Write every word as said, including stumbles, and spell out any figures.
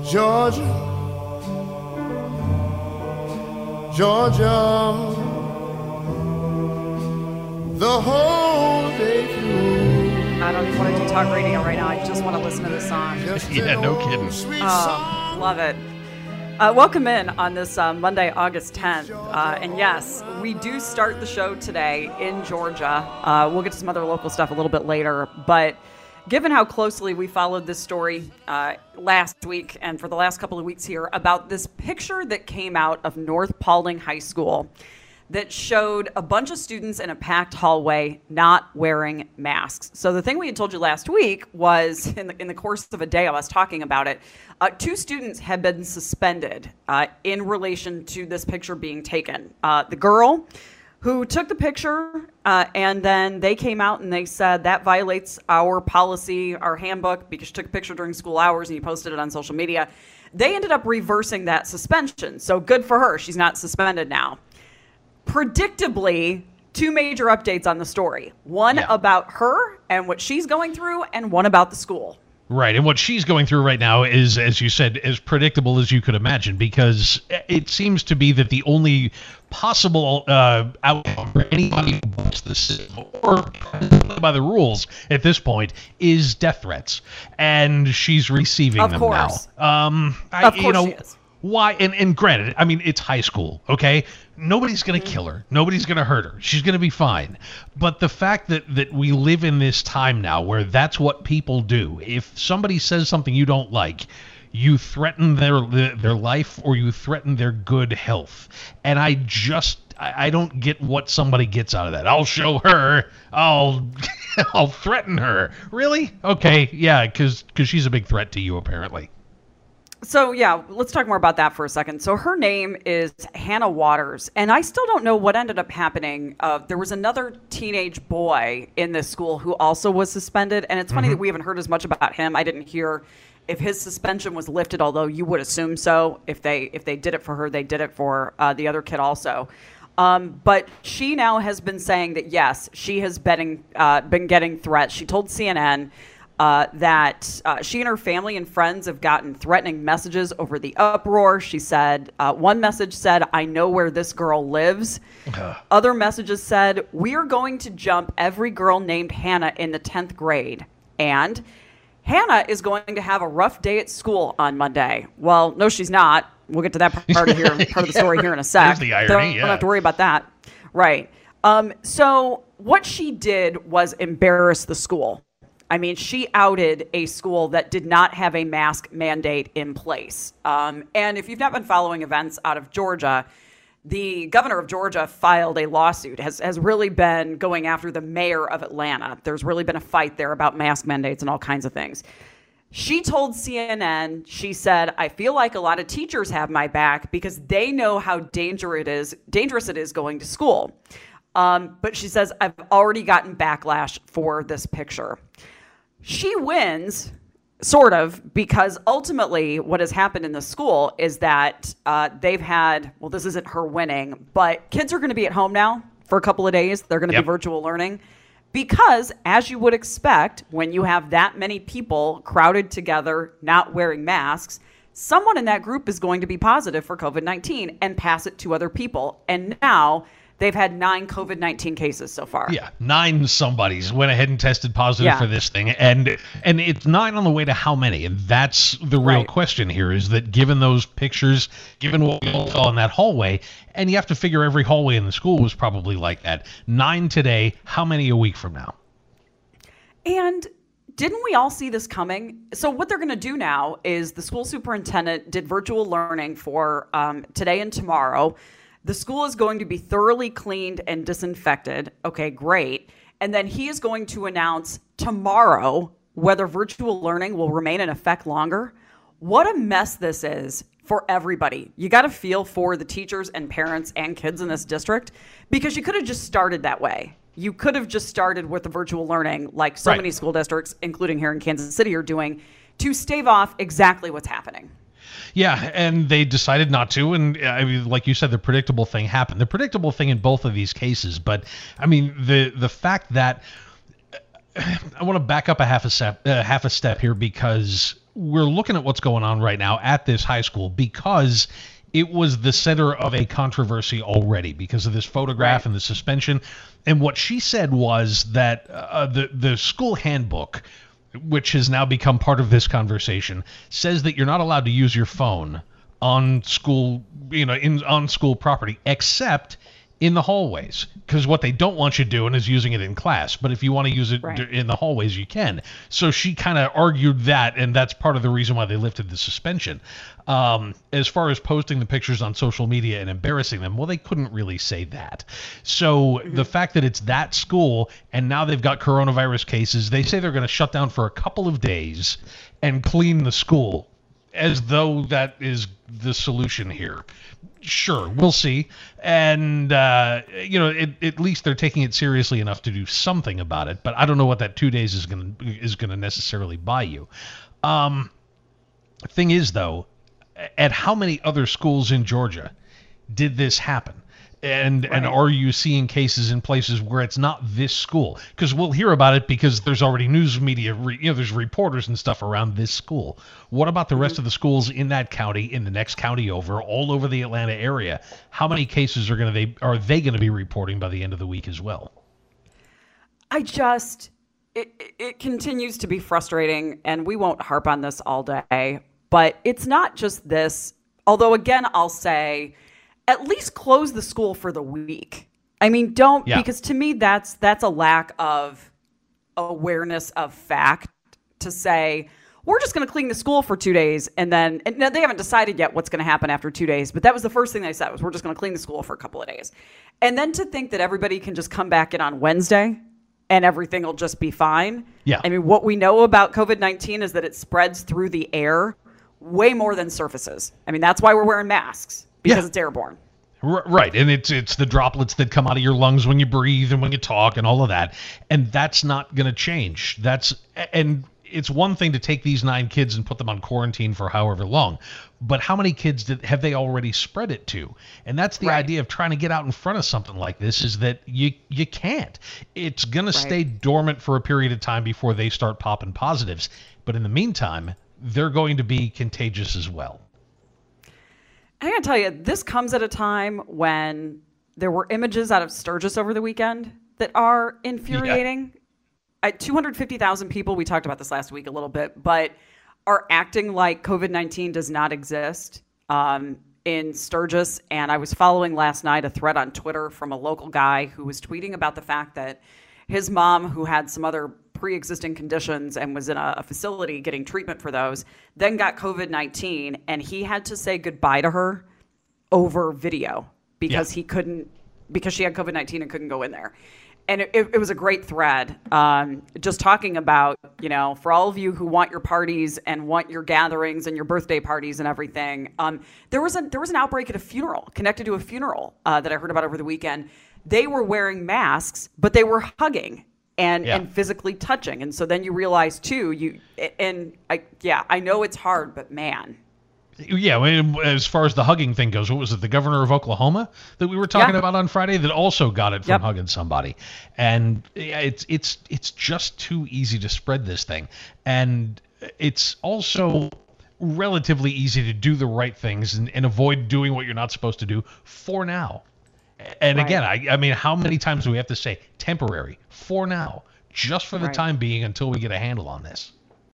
Georgia, Georgia, the whole day through. I don't even want to do talk radio right now. I just want to listen to this song. Yeah, no kidding. Oh, love it. Uh, welcome in on this uh, Monday, August tenth. Uh, and yes, we do start the show today in Georgia. Uh, we'll get to some other local stuff a little bit later. But given how closely we followed this story uh, last week and for the last couple of weeks here about this picture that came out of North Paulding High School that showed a bunch of students in a packed hallway not wearing masks. So the thing we had told you last week was, in the, in the course of a day of us talking about it, uh, two students had been suspended uh, in relation to this picture being taken. Uh, the girl who took the picture, uh, and then they came out and they said that violates our policy, our handbook, because she took a picture during school hours and you posted it on social media. They ended up reversing that suspension. So good for her. She's not suspended now. Predictably, two major updates on the story. One yeah. about her and what she's going through, and one about the school. Right, and what she's going through right now is, as you said, as predictable as you could imagine, because it seems to be that the only possible uh, outcome for anybody who breaks the system or by the rules at this point is death threats, and she's receiving of them course. now. Um, I, of course you know, she is. Why? And, and granted, I mean, it's high school, okay? Nobody's going to Mm-hmm. kill her. Nobody's going to hurt her. She's going to be fine. But the fact that, that we live in this time now where that's what people do, if somebody says something you don't like, you threaten their their life or you threaten their good health. And I just, I, I don't get what somebody gets out of that. I'll show her. I'll, I'll threaten her. Really? Okay, yeah, because because she's a big threat to you, apparently. So, yeah, let's talk more about that for a second. So her name is Hannah Waters, and I still don't know what ended up happening. Uh, there was another teenage boy in this school who also was suspended, and it's funny Mm-hmm. that we haven't heard as much about him. I didn't hear if his suspension was lifted, although you would assume so. If they if they did it for her, they did it for uh, the other kid also. Um, but she now has been saying that, yes, she has been, uh, been getting threats. She told C N N Uh, that uh, she and her family and friends have gotten threatening messages over the uproar. She said, uh, one message said, "I know where this girl lives." Uh. Other messages said, "We are going to jump every girl named Hannah in the tenth grade. And Hannah is going to have a rough day at school on Monday." Well, no, she's not. We'll get to that part of, here, part of the story here in a sec. There's the irony, don't, yeah. don't have to worry about that. Right. Um, so what she did was embarrass the school. I mean, she outed a school that did not have a mask mandate in place. Um, and if you've not been following events out of Georgia, the governor of Georgia filed a lawsuit, has, has really been going after the mayor of Atlanta. There's really been a fight there about mask mandates and all kinds of things. She told C N N, she said, "I feel like a lot of teachers have my back because they know how dangerous it is, dangerous it is going to school." Um, but she says, "I've already gotten backlash for this picture." She wins, sort of, because ultimately what has happened in the school is that uh, they've had, well, this isn't her winning, but kids are going to be at home now for a couple of days. They're going to Yep. be virtual learning because, as you would expect, when you have that many people crowded together, not wearing masks, someone in that group is going to be positive for covid nineteen and pass it to other people. And now they've had nine covid nineteen cases so far. Yeah, nine somebodies went ahead and tested positive Yeah. for this thing, and and it's nine on the way to how many? And that's the real Right. question here, is that given those pictures, given what we all saw in that hallway, and you have to figure every hallway in the school was probably like that. Nine today, how many a week from now? And didn't we all see this coming? So what they're going to do now is the school superintendent did virtual learning for um, today and tomorrow. The school is going to be thoroughly cleaned and disinfected. Okay, great. And then he is going to announce tomorrow whether virtual learning will remain in effect longer. What a mess this is for everybody. You got to feel for the teachers and parents and kids in this district, because you could have just started that way. You could have just started with the virtual learning like so Right. many school districts, including here in Kansas City, are doing to stave off exactly what's happening. Yeah, and they decided not to, and uh, I mean, like you said, the predictable thing happened. The predictable thing in both of these cases, but I mean, the the fact that I want to back up a half a step, uh, half a step here, because we're looking at what's going on right now at this high school because it was the center of a controversy already because of this photograph Right. and the suspension. And what she said was that uh, the the school handbook, which has now become part of this conversation, says that you're not allowed to use your phone on school, you know, in on school property, except in the hallways, because what they don't want you doing is using it in class. But if you want to use it Right. d- in the hallways, you can. So she kind of argued that, and that's part of the reason why they lifted the suspension. Um, as far as posting the pictures on social media and embarrassing them, well, they couldn't really say that. So the fact that it's that school, and now they've got coronavirus cases, they say they're going to shut down for a couple of days and clean the school, as though that is the solution here. Sure, we'll see. And, uh, you know, it, at least they're taking it seriously enough to do something about it. But I don't know what that two days is going to is going to necessarily buy you. Um, thing is, though, at how many other schools in Georgia did this happen? And and Right. are you seeing cases in places where it's not this school? Because we'll hear about it because there's already news media, re, you know, there's reporters and stuff around this school. What about the rest of the schools in that county, in the next county over, all over the Atlanta area? How many cases are going to they are they going to be reporting by the end of the week as well? I just, it, it- it continues to be frustrating, and we won't harp on this all day, but it's not just this. Although, again, I'll say, at least close the school for the week. I mean, don't, Yeah. because to me, that's that's a lack of awareness of fact to say, we're just going to clean the school for two days. And then, and now they haven't decided yet what's going to happen after two days, but that was the first thing they said was, we're just going to clean the school for a couple of days. And then to think that everybody can just come back in on Wednesday and everything will just be fine. Yeah. I mean, what we know about COVID nineteen is that it spreads through the air way more than surfaces. I mean, that's why we're wearing masks, because Yeah. it's airborne. R- Right, and it's it's the droplets that come out of your lungs when you breathe and when you talk and all of that, and that's not going to change. That's and it's one thing to take these nine kids and put them on quarantine for however long, but how many kids did, have they already spread it to? And that's the Right. idea of trying to get out in front of something like this, is that you you can't. It's going to stay Right. dormant for a period of time before they start popping positives, but in the meantime, they're going to be contagious as well. I gotta tell you, this comes at a time when there were images out of Sturgis over the weekend that are infuriating. At two hundred fifty thousand people, we talked about this last week a little bit, but are acting like COVID nineteen does not exist um, in Sturgis. And I was following last night a thread on Twitter from a local guy who was tweeting about the fact that his mom, who had some other pre-existing conditions and was in a, a facility getting treatment for those, then got COVID nineteen, and he had to say goodbye to her over video because Yeah. he couldn't, because she had COVID nineteen and couldn't go in there. And it, it was a great thread, um, just talking about, you know, for all of you who want your parties and want your gatherings and your birthday parties and everything. Um, there was a there was an outbreak at a funeral, connected to a funeral uh, that I heard about over the weekend. They were wearing masks, but they were hugging and Yeah. and physically touching. And so then you realize too, you and I yeah, I know it's hard, but man. Yeah, I mean, as far as the hugging thing goes, what was it, the governor of Oklahoma that we were talking Yeah. about on Friday that also got it from Yep. hugging somebody? And yeah, it's it's it's just too easy to spread this thing. And it's also relatively easy to do the right things and, and avoid doing what you're not supposed to do for now. And Right. again, I, I mean, how many times do we have to say temporary, for now, just for the Right. time being until we get a handle on this?